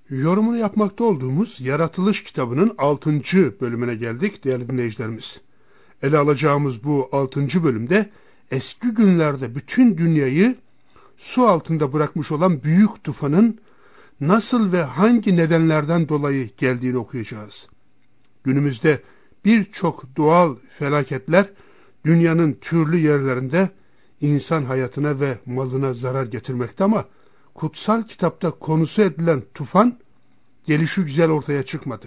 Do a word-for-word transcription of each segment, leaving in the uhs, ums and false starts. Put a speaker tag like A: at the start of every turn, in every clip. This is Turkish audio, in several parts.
A: Yorumunu yapmakta olduğumuz Yaratılış kitabının altıncı bölümüne geldik değerli dinleyicilerimiz. Ele alacağımız bu altıncı bölümde eski günlerde bütün dünyayı su altında bırakmış olan büyük tufanın nasıl ve hangi nedenlerden dolayı geldiğini okuyacağız. Günümüzde birçok doğal felaketler dünyanın türlü yerlerinde insan hayatına ve malına zarar getirmekte ama kutsal kitapta konusu edilen tufan gelişigüzel ortaya çıkmadı.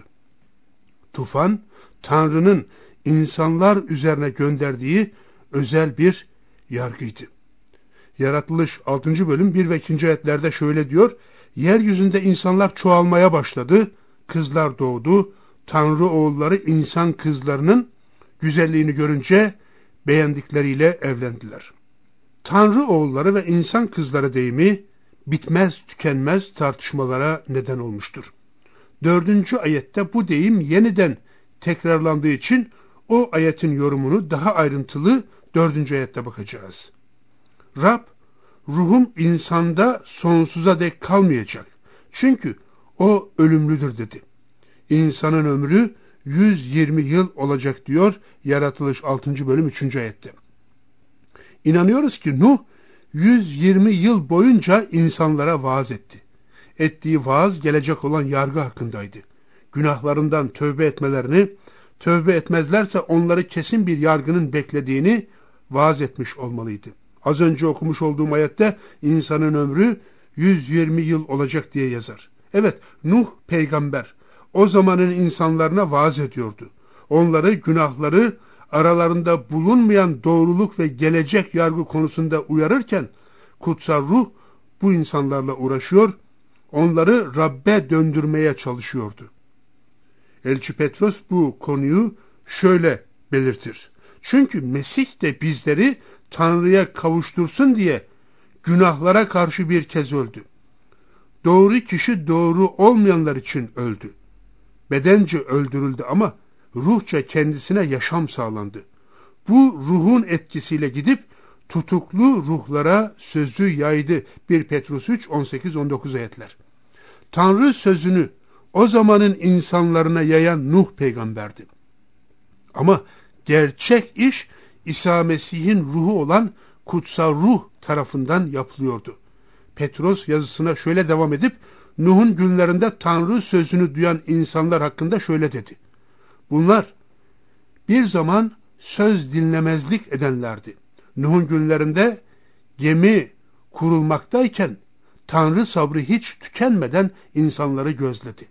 A: Tufan, Tanrı'nın insanlar üzerine gönderdiği özel bir yargıydı. Yaratılış altıncı bölüm bir ve ikinci ayetlerde şöyle diyor: Yeryüzünde insanlar çoğalmaya başladı, kızlar doğdu, Tanrı oğulları insan kızlarının güzelliğini görünce beğendikleriyle evlendiler. Tanrı oğulları ve insan kızları deyimi bitmez tükenmez tartışmalara neden olmuştur. Dördüncü ayette bu deyim yeniden tekrarlandığı için o ayetin yorumunu daha ayrıntılı dördüncü ayette bakacağız. Rab, ruhum insanda sonsuza dek kalmayacak. Çünkü o ölümlüdür dedi. İnsanın ömrü yüz yirmi yıl olacak diyor Yaratılış altıncı bölüm üçüncü ayette. İnanıyoruz ki Nuh yüz yirmi yıl boyunca insanlara vaaz etti. Ettiği vaaz gelecek olan yargı hakkındaydı. Günahlarından tövbe etmelerini, tövbe etmezlerse onları kesin bir yargının beklediğini vaaz etmiş olmalıydı. Az önce okumuş olduğum ayette insanın ömrü yüz yirmi yıl olacak diye yazar. Evet, Nuh peygamber o zamanın insanlarına vaaz ediyordu. Onları günahları, aralarında bulunmayan doğruluk ve gelecek yargı konusunda uyarırken kutsal ruh bu insanlarla uğraşıyor, onları Rabbe döndürmeye çalışıyordu. Elçi Petros bu konuyu şöyle belirtir. Çünkü Mesih de bizleri Tanrı'ya kavuştursun diye günahlara karşı bir kez öldü. Doğru kişi doğru olmayanlar için öldü. Bedence öldürüldü ama ruhça kendisine yaşam sağlandı. Bu ruhun etkisiyle gidip tutuklu ruhlara sözü yaydı. bir Petrus üç on sekiz on dokuz ayetler. Tanrı sözünü o zamanın insanlarına yayan Nuh peygamberdi. Ama gerçek iş İsa Mesih'in ruhu olan kutsal ruh tarafından yapılıyordu. Petros yazısına şöyle devam edip Nuh'un günlerinde Tanrı sözünü duyan insanlar hakkında şöyle dedi. Bunlar bir zaman söz dinlemezlik edenlerdi. Nuh'un günlerinde gemi kurulmaktayken Tanrı sabrı hiç tükenmeden insanları gözledi.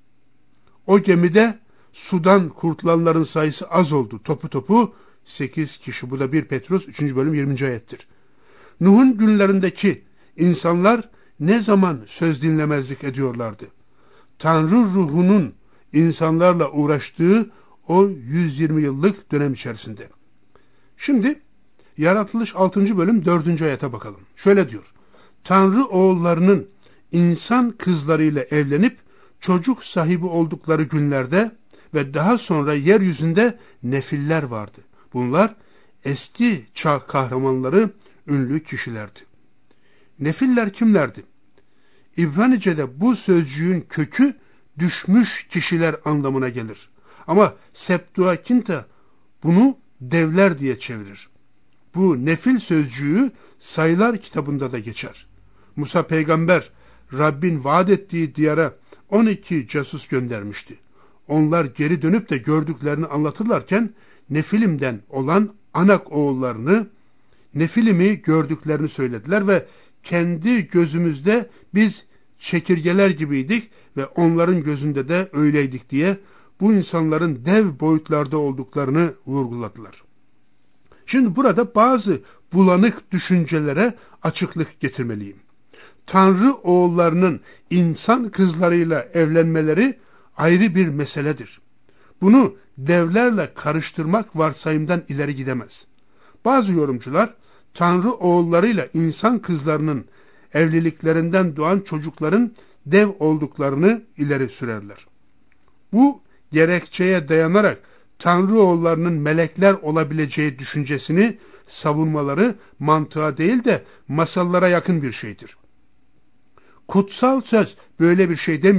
A: O gemide sudan kurtulanların sayısı az oldu. Topu topu sekiz kişi. Bu da bir Petrus üçüncü bölüm yirminci ayettir. Nuh'un günlerindeki insanlar ne zaman söz dinlemezlik ediyorlardı? Tanrı ruhunun insanlarla uğraştığı o yüz yirmi yıllık dönem içerisinde. Şimdi Yaratılış altıncı bölüm dördüncü ayete bakalım. Şöyle diyor. Tanrı oğullarının insan kızlarıyla evlenip çocuk sahibi oldukları günlerde ve daha sonra yeryüzünde nefiller vardı. Bunlar eski çağ kahramanları, ünlü kişilerdi. Nefiller kimlerdi? İbranice'de bu sözcüğün kökü düşmüş kişiler anlamına gelir. Ama Septuaginta bunu devler diye çevirir. Bu nefil sözcüğü Sayılar kitabında da geçer. Musa peygamber Rabbin vaat ettiği diyara on iki casus göndermişti. Onlar geri dönüp de gördüklerini anlatırlarken Nefilim'den olan Anak oğullarını, Nefilim'i gördüklerini söylediler ve kendi gözümüzde biz çekirgeler gibiydik ve onların gözünde de öyleydik diye bu insanların dev boyutlarda olduklarını vurguladılar. Şimdi burada bazı bulanık düşüncelere açıklık getirmeliyim. Tanrı oğullarının insan kızlarıyla evlenmeleri ayrı bir meseledir. Bunu devlerle karıştırmak varsayımdan ileri gidemez. Bazı yorumcular Tanrı oğullarıyla insan kızlarının evliliklerinden doğan çocukların dev olduklarını ileri sürerler. Bu gerekçeye dayanarak Tanrı oğullarının melekler olabileceği düşüncesini savunmaları mantığa değil de masallara yakın bir şeydir. Kutsal söz böyle bir şey demiyor.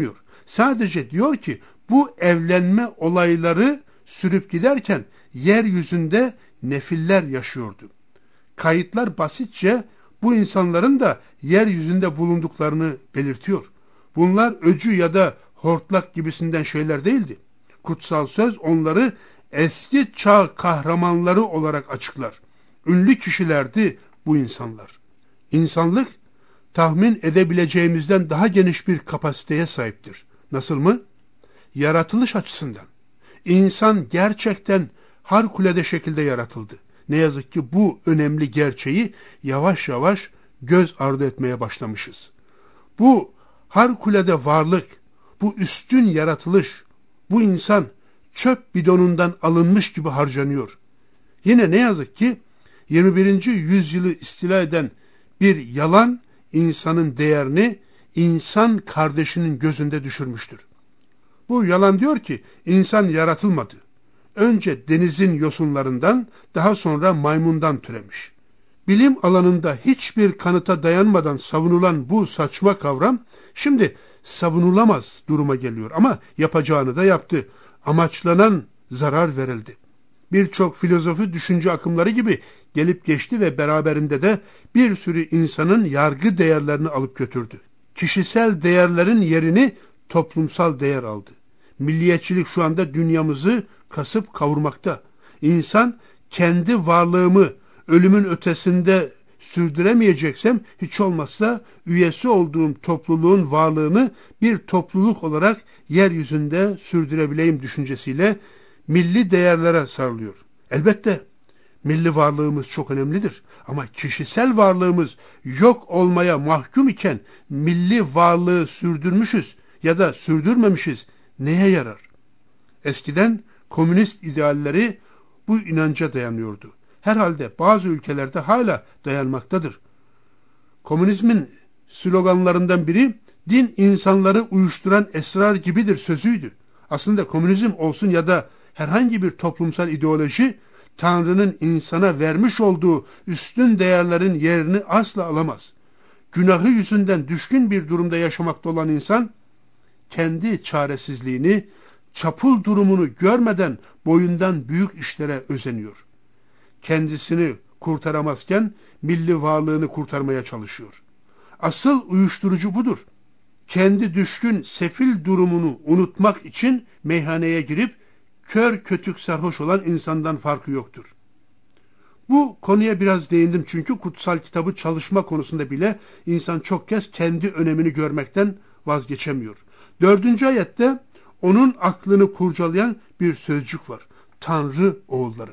A: Sadece diyor ki bu evlenme olayları sürüp giderken yeryüzünde nefiller yaşıyordu. Kayıtlar basitçe bu insanların da yeryüzünde bulunduklarını belirtiyor. Bunlar öcü ya da hortlak gibisinden şeyler değildi. Kutsal söz onları eski çağ kahramanları olarak açıklar. Ünlü kişilerdi bu insanlar. İnsanlık tahmin edebileceğimizden daha geniş bir kapasiteye sahiptir. Nasıl mı? Yaratılış açısından. İnsan gerçekten harikulade şekilde yaratıldı. Ne yazık ki bu önemli gerçeği yavaş yavaş göz ardı etmeye başlamışız. Bu harikulade varlık, bu üstün yaratılış, bu insan çöp bidonundan alınmış gibi harcanıyor. Yine ne yazık ki yirmi birinci yüzyılı istila eden bir yalan insanın değerini insan kardeşinin gözünde düşürmüştür. Bu yalan diyor ki insan yaratılmadı. Önce denizin yosunlarından, daha sonra maymundan türemiş. Bilim alanında hiçbir kanıta dayanmadan savunulan bu saçma kavram şimdi savunulamaz duruma geliyor ama yapacağını da yaptı. Amaçlanan zarar verildi. Birçok filozofi düşünce akımları gibi gelip geçti ve beraberinde de bir sürü insanın yargı değerlerini alıp götürdü. Kişisel değerlerin yerini toplumsal değer aldı. Milliyetçilik şu anda dünyamızı kasıp kavurmakta. İnsan kendi varlığımı ölümün ötesinde sürdüremeyeceksem hiç olmazsa üyesi olduğum topluluğun varlığını bir topluluk olarak yeryüzünde sürdürebileyim düşüncesiyle milli değerlere sarılıyor. Elbette milli varlığımız çok önemlidir ama kişisel varlığımız yok olmaya mahkum iken milli varlığı sürdürmüşüz ya da sürdürmemişiz neye yarar? Eskiden komünist idealleri bu inanca dayanıyordu. Herhalde bazı ülkelerde hala dayanmaktadır. Komünizmin sloganlarından biri din insanları uyuşturan esrar gibidir sözüydü. Aslında komünizm olsun ya da herhangi bir toplumsal ideoloji Tanrı'nın insana vermiş olduğu üstün değerlerin yerini asla alamaz. Günahı yüzünden düşkün bir durumda yaşamakta olan insan kendi çaresizliğini, çapul durumunu görmeden boyundan büyük işlere özeniyor. Kendisini kurtaramazken milli varlığını kurtarmaya çalışıyor. Asıl uyuşturucu budur. Kendi düşkün, sefil durumunu unutmak için meyhaneye girip kör kötük sarhoş olan insandan farkı yoktur. Bu konuya biraz değindim çünkü kutsal kitabı çalışma konusunda bile insan çok kez kendi önemini görmekten vazgeçemiyor. Dördüncü ayette onun aklını kurcalayan bir sözcük var. Tanrı oğulları.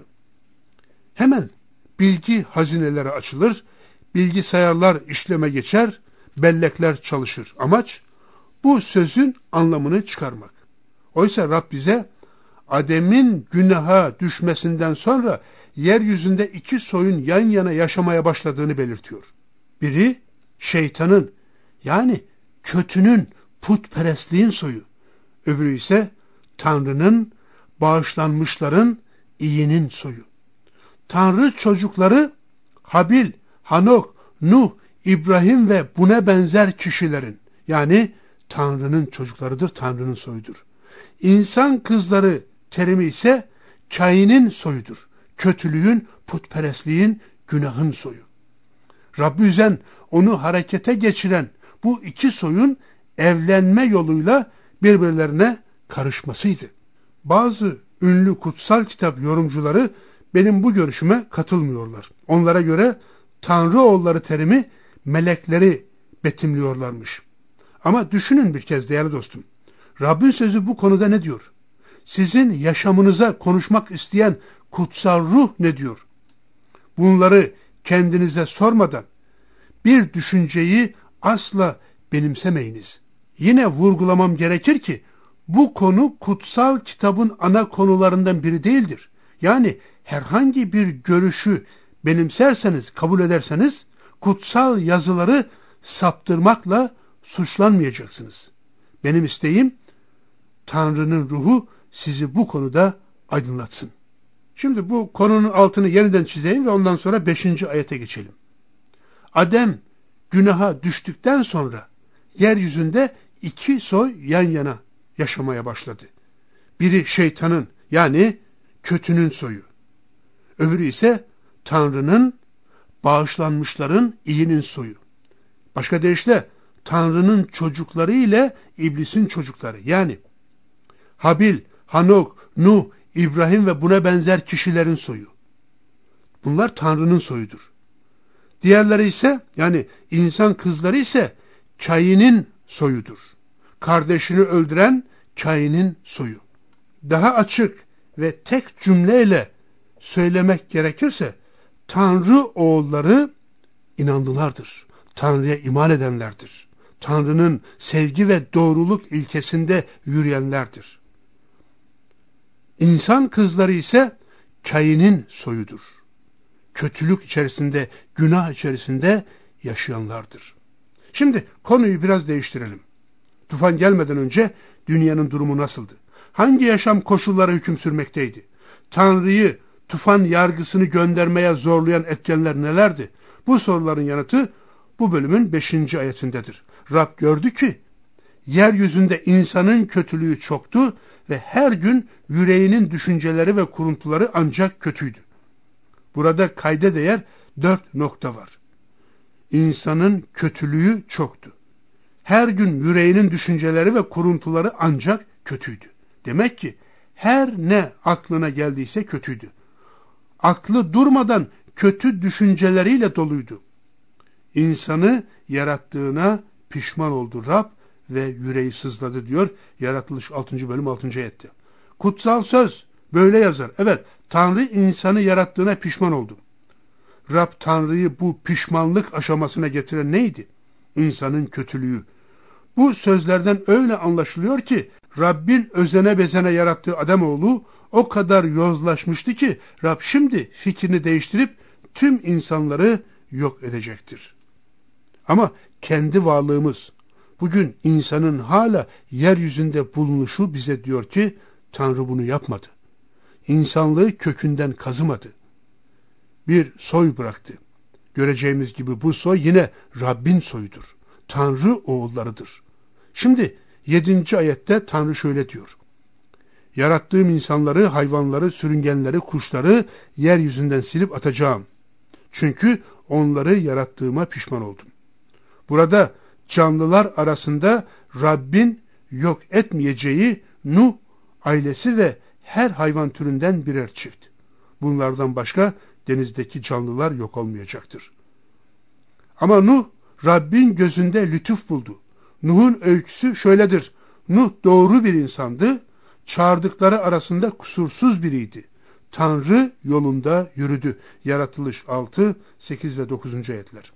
A: Hemen bilgi hazineleri açılır, bilgisayarlar işleme geçer, bellekler çalışır. Amaç bu sözün anlamını çıkarmak. Oysa Rab bize Adem'in günaha düşmesinden sonra yeryüzünde iki soyun yan yana yaşamaya başladığını belirtiyor. Biri şeytanın yani kötünün, putperestliğin soyu. Öbürü ise Tanrı'nın, bağışlanmışların, iyinin soyu. Tanrı çocukları Habil, Hanok, Nuh, İbrahim ve buna benzer kişilerin yani Tanrı'nın çocuklarıdır, Tanrı'nın soyudur. İnsan kızları terimi ise Kain'in soyudur. Kötülüğün, putperestliğin, günahın soyu. Rabbi üzen, onu harekete geçiren bu iki soyun evlenme yoluyla birbirlerine karışmasıydı. Bazı ünlü kutsal kitap yorumcuları benim bu görüşüme katılmıyorlar. Onlara göre Tanrı oğulları terimi melekleri betimliyorlarmış. Ama düşünün bir kez değerli dostum. Rabbin sözü bu konuda ne diyor? Sizin yaşamınıza konuşmak isteyen kutsal ruh ne diyor? Bunları kendinize sormadan bir düşünceyi asla benimsemeyiniz. Yine vurgulamam gerekir ki bu konu kutsal kitabın ana konularından biri değildir. Yani herhangi bir görüşü benimserseniz, kabul ederseniz kutsal yazıları saptırmakla suçlanmayacaksınız. Benim isteğim Tanrı'nın ruhu sizi bu konuda aydınlatsın. Şimdi bu konunun altını yeniden çizeyim ve ondan sonra beşinci ayete geçelim. Adem günaha düştükten sonra yeryüzünde iki soy yan yana yaşamaya başladı. Biri şeytanın yani kötünün soyu. Öbürü ise Tanrı'nın, bağışlanmışların, iyinin soyu. Başka deyişle Tanrı'nın çocukları ile iblisin çocukları. Yani Habil, Hanok, Nuh, İbrahim ve buna benzer kişilerin soyu. Bunlar Tanrı'nın soyudur. Diğerleri ise yani insan kızları ise Kain'in soyudur. Kardeşini öldüren Kain'in soyu. Daha açık ve tek cümleyle söylemek gerekirse Tanrı oğulları inanlılardır. Tanrı'ya iman edenlerdir. Tanrı'nın sevgi ve doğruluk ilkesinde yürüyenlerdir. İnsan kızları ise Kain'in soyudur. Kötülük içerisinde, günah içerisinde yaşayanlardır. Şimdi konuyu biraz değiştirelim. Tufan gelmeden önce dünyanın durumu nasıldı? Hangi yaşam koşulları hüküm sürmekteydi? Tanrı'yı tufan yargısını göndermeye zorlayan etkenler nelerdi? Bu soruların yanıtı bu bölümün beşinci ayetindedir. Rab gördü ki yeryüzünde insanın kötülüğü çoktu ve her gün yüreğinin düşünceleri ve kuruntuları ancak kötüydü. Burada kayda değer dört nokta var. İnsanın kötülüğü çoktu. Her gün yüreğinin düşünceleri ve kuruntuları ancak kötüydü. Demek ki her ne aklına geldiyse kötüydü. Aklı durmadan kötü düşünceleriyle doluydu. İnsanı yarattığına pişman oldu Rab ve yüreği sızladı diyor Yaratılış altıncı bölüm altıncı ayette. Kutsal söz böyle yazar. Evet, Tanrı insanı yarattığına pişman oldu. Rab Tanrı'yı bu pişmanlık aşamasına getiren neydi? İnsanın kötülüğü. Bu sözlerden öyle anlaşılıyor ki Rabbin özene bezene yarattığı Ademoğlu o kadar yozlaşmıştı ki Rab şimdi fikrini değiştirip tüm insanları yok edecektir. Ama kendi varlığımız, bugün insanın hala yeryüzünde bulunuşu bize diyor ki Tanrı bunu yapmadı. İnsanlığı kökünden kazımadı. Bir soy bıraktı. Göreceğimiz gibi bu soy yine Rabbin soyudur. Tanrı oğullarıdır. Şimdi yedinci ayette Tanrı şöyle diyor. Yarattığım insanları, hayvanları, sürüngenleri, kuşları yeryüzünden silip atacağım. Çünkü onları yarattığıma pişman oldum. Burada canlılar arasında Rabbin yok etmeyeceği Nuh ailesi ve her hayvan türünden birer çift. Bunlardan başka denizdeki canlılar yok olmayacaktır. Ama Nuh Rabbin gözünde lütuf buldu. Nuh'un öyküsü şöyledir. Nuh doğru bir insandı. Çağırdıkları arasında kusursuz biriydi. Tanrı yolunda yürüdü. Yaratılış altı, sekiz ve dokuzuncu ayetler.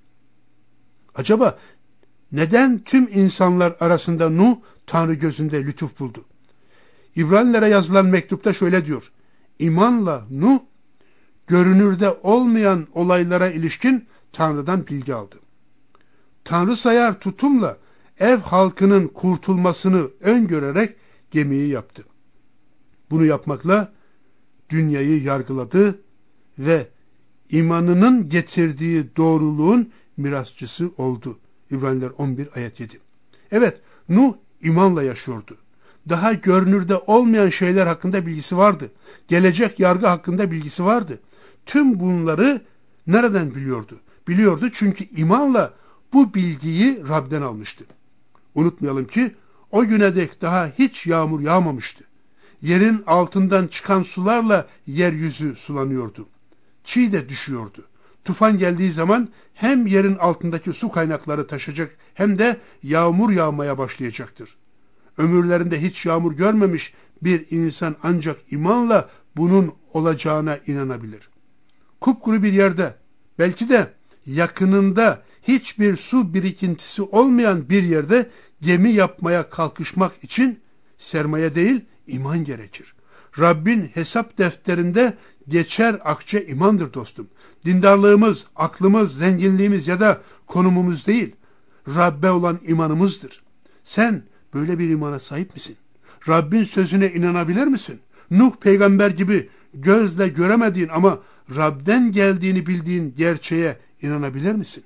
A: Acaba neden tüm insanlar arasında Nuh Tanrı gözünde lütuf buldu? İbranilere yazılan mektupta şöyle diyor. İmanla Nuh görünürde olmayan olaylara ilişkin Tanrı'dan bilgi aldı. Tanrı sayar tutumla ev halkının kurtulmasını öngörerek gemiyi yaptı. Bunu yapmakla dünyayı yargıladı ve imanının getirdiği doğruluğun mirasçısı oldu. İbraniler on bir ayet yedi. Evet, Nuh imanla yaşıyordu. Daha görünürde olmayan şeyler hakkında bilgisi vardı. Gelecek yargı hakkında bilgisi vardı. Tüm bunları nereden biliyordu? Biliyordu çünkü imanla bu bilgiyi Rab'den almıştı. Unutmayalım ki o güne dek daha hiç yağmur yağmamıştı. Yerin altından çıkan sularla yeryüzü sulanıyordu. Çiğ de düşüyordu. Tufan geldiği zaman hem yerin altındaki su kaynakları taşacak hem de yağmur yağmaya başlayacaktır. Ömürlerinde hiç yağmur görmemiş bir insan ancak imanla bunun olacağına inanabilir. Kupkuru bir yerde, belki de yakınında hiçbir su birikintisi olmayan bir yerde gemi yapmaya kalkışmak için sermaye değil, iman gerekir. Rabbin hesap defterinde geçer akçe imandır dostum. Dindarlığımız, aklımız, zenginliğimiz ya da konumumuz değil, Rabbe olan imanımızdır. Sen böyle bir imana sahip misin? Rabbin sözüne inanabilir misin? Nuh peygamber gibi gözle göremediğin ama Rab'den geldiğini bildiğin gerçeğe inanabilir misin?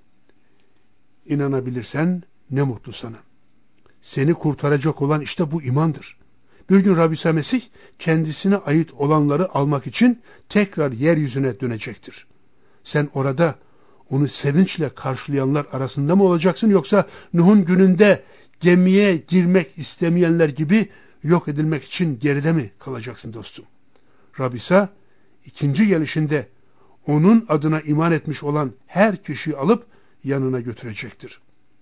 A: İnanabilirsen ne mutlu sana. Seni kurtaracak olan işte bu imandır. Bir gün Rabbi İsa Mesih kendisine ait olanları almak için tekrar yeryüzüne dönecektir. Sen orada onu sevinçle karşılayanlar arasında mı olacaksın, yoksa Nuh'un gününde gemiye girmek istemeyenler gibi yok edilmek için geride mi kalacaksın dostum? Rabbi İsa ikinci gelişinde onun adına iman etmiş olan her kişiyi alıp yanına götürecektir.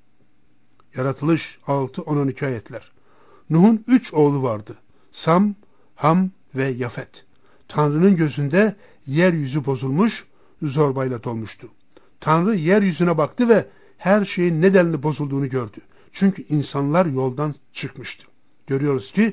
A: Yaratılış altı on on iki ayetler. Nuh'un üç oğlu vardı. Sam, Ham ve Yafet. Tanrı'nın gözünde yeryüzü bozulmuş, zorbayla dolmuştu. Tanrı yeryüzüne baktı ve her şeyin nedenli bozulduğunu gördü. Çünkü insanlar yoldan çıkmıştı. Görüyoruz ki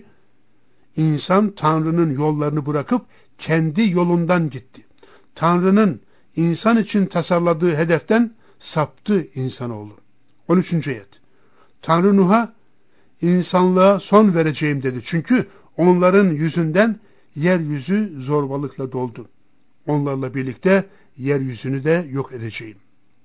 A: insan Tanrı'nın yollarını bırakıp kendi yolundan gitti. Tanrı'nın insan için tasarladığı hedeften saptı insanoğlu. on üçüncü ayet. Tanrı Nuh'a insanlığa son vereceğim dedi. Çünkü onların yüzünden yeryüzü zorbalıkla doldu. Onlarla birlikte yeryüzünü de yok edeceğim.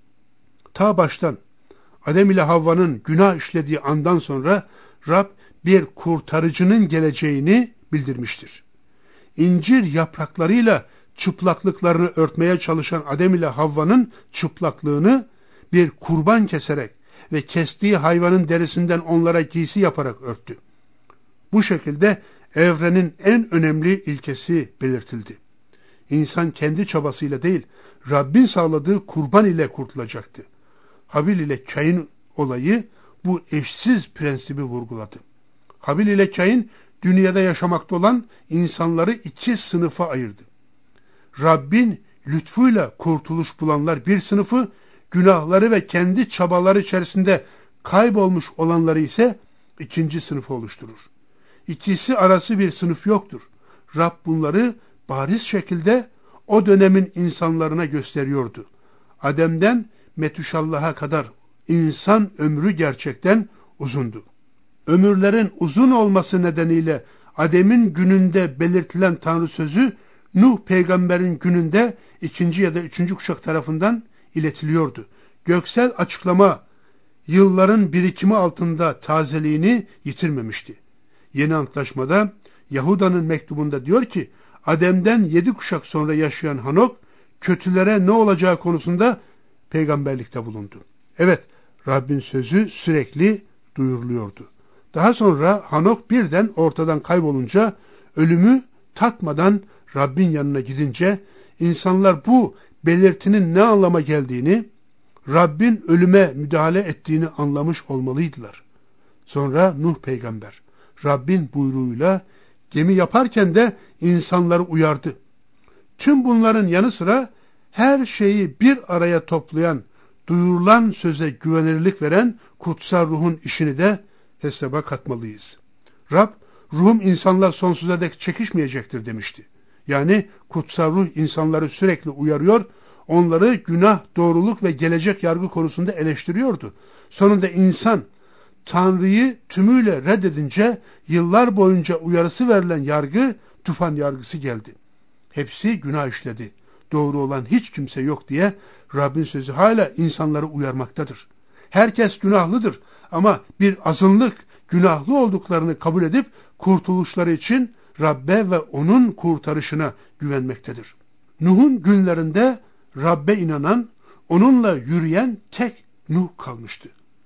A: Ta baştan Adem ile Havva'nın günah işlediği andan sonra Rab bir kurtarıcının geleceğini bildirmiştir. İncir yapraklarıyla çıplaklıklarını örtmeye çalışan Adem ile Havva'nın çıplaklığını bir kurban keserek ve kestiği hayvanın derisinden onlara giysi yaparak örttü. Bu şekilde evrenin en önemli ilkesi belirtildi. İnsan kendi çabasıyla değil, Rabbin sağladığı kurban ile kurtulacaktı. Habil ile Kain olayı bu eşsiz prensibi vurguladı. Habil ile Kain dünyada yaşamakta olan insanları iki sınıfa ayırdı. Rabbin lütfuyla kurtuluş bulanlar bir sınıfı, günahları ve kendi çabaları içerisinde kaybolmuş olanları ise ikinci sınıfı oluşturur. İkisi arası bir sınıf yoktur. Rab bunları bariz şekilde o dönemin insanlarına gösteriyordu. Adem'den Metuşallah'a kadar insan ömrü gerçekten uzundu. Ömürlerin uzun olması nedeniyle Adem'in gününde belirtilen Tanrı sözü Nuh peygamberin gününde ikinci ya da üçüncü kuşak tarafından iletiliyordu. Göksel açıklama yılların birikimi altında tazeliğini yitirmemişti. Yeni Antlaşmada Yahuda'nın mektubunda diyor ki, Adem'den yedi kuşak sonra yaşayan Hanok kötülere ne olacağı konusunda peygamberlikte bulundu. Evet, Rabbin sözü sürekli duyuruluyordu. Daha sonra Hanok birden ortadan kaybolunca, ölümü tatmadan Rabbin yanına gidince insanlar bu belirtinin ne anlama geldiğini, Rabbin ölüme müdahale ettiğini anlamış olmalıydılar. Sonra Nuh peygamber Rabbin buyruğuyla gemi yaparken de insanları uyardı. Tüm bunların yanı sıra her şeyi bir araya toplayan, duyurulan söze güvenirlik veren kutsal ruhun işini de hesaba katmalıyız. Rab, ruhum insanlar sonsuza dek çekişmeyecektir demişti. Yani kutsal ruh insanları sürekli uyarıyor, onları günah, doğruluk ve gelecek yargı konusunda eleştiriyordu. Sonunda insan Tanrı'yı tümüyle reddedince yıllar boyunca uyarısı verilen yargı, tufan yargısı geldi. Hepsi günah işledi. Doğru olan hiç kimse yok diye Rabbin sözü hala insanları uyarmaktadır. Herkes günahlıdır ama bir azınlık günahlı olduklarını kabul edip kurtuluşları için Rabbe ve onun kurtarışına güvenmektedir. Nuh'un günlerinde Rabbe inanan, onunla yürüyen tek Nuh kalmıştı.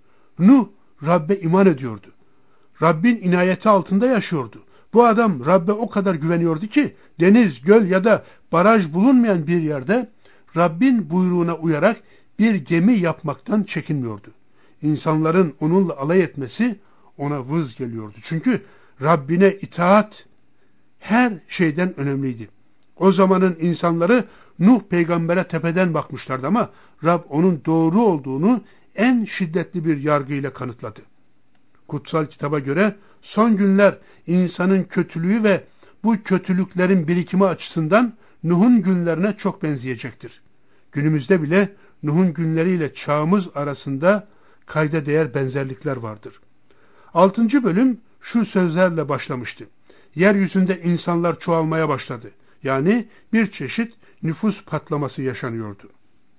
A: Nuh Rabbe iman ediyordu. Rabbin inayeti altında yaşıyordu. Bu adam Rabbe o kadar güveniyordu ki deniz, göl ya da baraj bulunmayan bir yerde Rabbin buyruğuna uyarak bir gemi yapmaktan çekinmiyordu. İnsanların onunla alay etmesi ona vız geliyordu. Çünkü Rabbine itaat her şeyden önemliydi. O zamanın insanları Nuh peygambere tepeden bakmışlardı ama Rab onun doğru olduğunu en şiddetli bir yargıyla kanıtladı. Kutsal kitaba göre son günler insanın kötülüğü ve bu kötülüklerin birikimi açısından Nuh'un günlerine çok benzeyecektir. Günümüzde bile Nuh'un günleriyle çağımız arasında kayda değer benzerlikler vardır. Altıncı bölüm şu sözlerle başlamıştı. Yeryüzünde insanlar çoğalmaya başladı. Yani bir çeşit nüfus patlaması yaşanıyordu.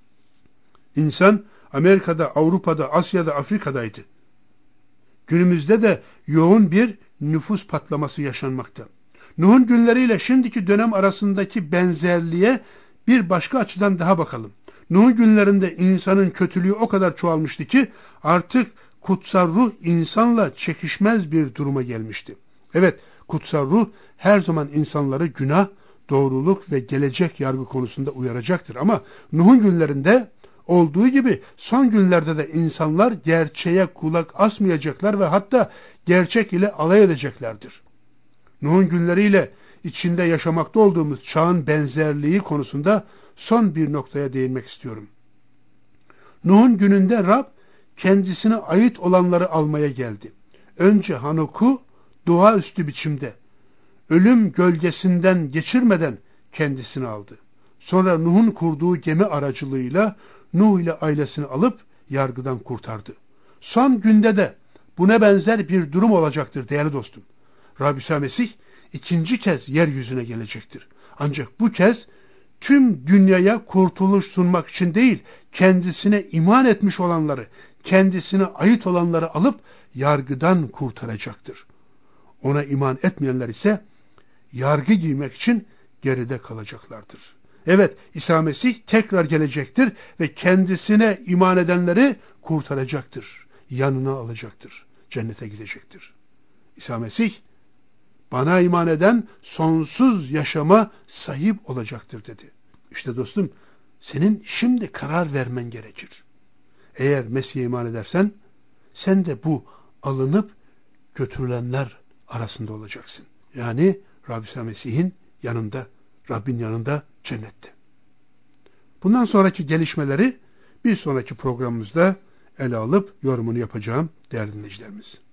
A: İnsan Amerika'da, Avrupa'da, Asya'da, Afrika'daydı. Günümüzde de yoğun bir nüfus patlaması yaşanmakta. Nuh'un günleriyle şimdiki dönem arasındaki benzerliğe bir başka açıdan daha bakalım. Nuh'un günlerinde insanın kötülüğü o kadar çoğalmıştı ki artık kutsal ruh insanla çekişmez bir duruma gelmişti. Evet, kutsal ruh her zaman insanları günah, doğruluk ve gelecek yargı konusunda uyaracaktır. Ama Nuh'un günlerinde olduğu gibi son günlerde de insanlar gerçeğe kulak asmayacaklar ve hatta gerçek ile alay edeceklerdir. Nuh'un günleriyle içinde yaşamakta olduğumuz çağın benzerliği konusunda son bir noktaya değinmek istiyorum. Nuh'un gününde Rab kendisine ait olanları almaya geldi. Önce Hanok'u doğaüstü biçimde, ölüm gölgesinden geçirmeden kendisini aldı. Sonra Nuh'un kurduğu gemi aracılığıyla Nuh ile ailesini alıp yargıdan kurtardı. Son günde de buna benzer bir durum olacaktır değerli dostum. Rab İsa Mesih ikinci kez yeryüzüne gelecektir. Ancak bu kez tüm dünyaya kurtuluş sunmak için değil, kendisine iman etmiş olanları, kendisine ait olanları alıp yargıdan kurtaracaktır. Ona iman etmeyenler ise yargı giymek için geride kalacaklardır. Evet, İsa Mesih tekrar gelecektir ve kendisine iman edenleri kurtaracaktır. Yanına alacaktır. Cennete gidecektir. İsa Mesih, bana iman eden sonsuz yaşama sahip olacaktır dedi. İşte dostum, senin şimdi karar vermen gerekir. Eğer Mesih'e iman edersen, sen de bu alınıp götürülenler arasında olacaksın. Yani Rabbi İsa Mesih'in yanında, Rabbin yanında, cennette. Bundan sonraki gelişmeleri bir sonraki programımızda ele alıp yorumunu yapacağım değerli dinleyicilerimiz.